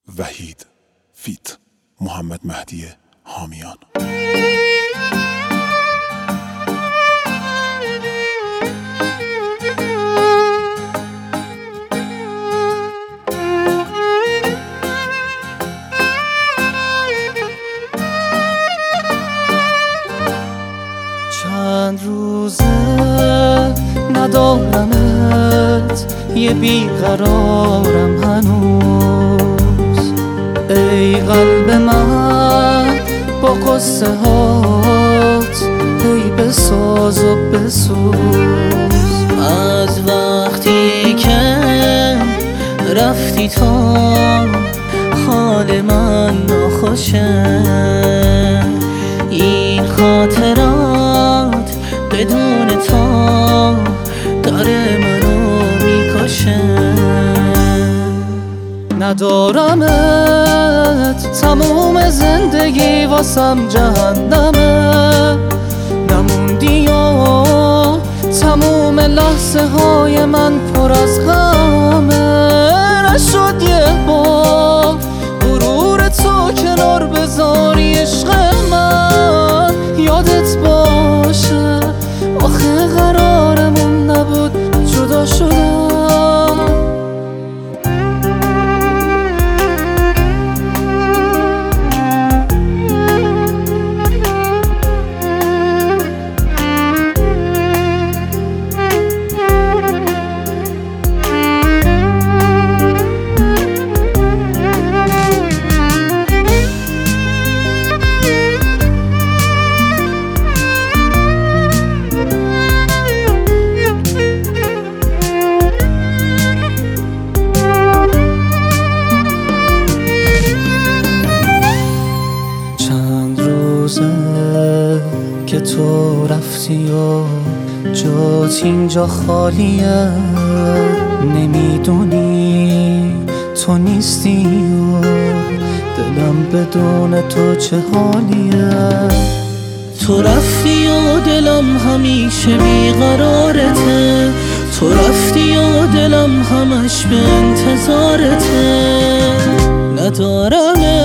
وحید فیت محمد مهدی حامیان. چند روزه ندارمت، یه بیقرارم هنوز. ای قلب من با قصه هات، ای بساز و بسوز. از وقتی که رفتی تا حال من ناخوشه، این خاطرات بدون تو داره منو میکشه. ندارمت، تموم زندگی واسم جهنمه. نموندی و تموم لحظه های من پر از غمه. نشد یه بار غرور تو کنار بذاری عشق من. یادت باشه آخه قرارمون نبود جدا شدن. که تو رفتی و جات اینجا خالیه. نمیدونی تو نیستی و دلم بدون تو چه حالیه. تو رفتی و دلم همیشه بیقرارته. تو رفتی و دلم همش به انتظارته. ندارم